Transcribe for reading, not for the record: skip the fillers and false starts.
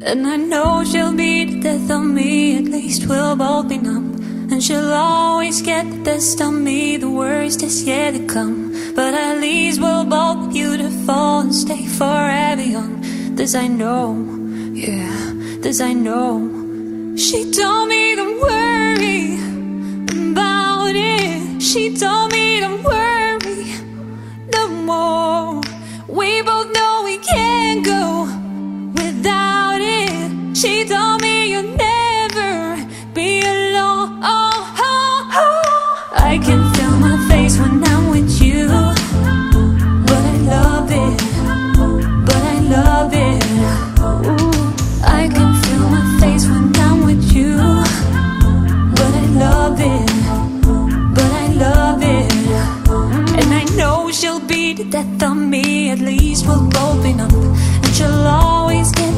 And I know she'll be the death of me, at least we'll both be numb. And she'll always get the best of me, the worst is yet to come. But at least we'll both be beautiful and stay forever young. This I know, yeah, this I know. She told me don't worry about it. She told me don't worry no more. We both know we can't go without it. She told me you'll never be alone. I can feel my face when I'm with you, but I love it, but I love it. Ooh. I can feel my face when I'm with you, but I love it, but I love it. And I know she'll be the death of me, at least we'll both be numb. And she'll always get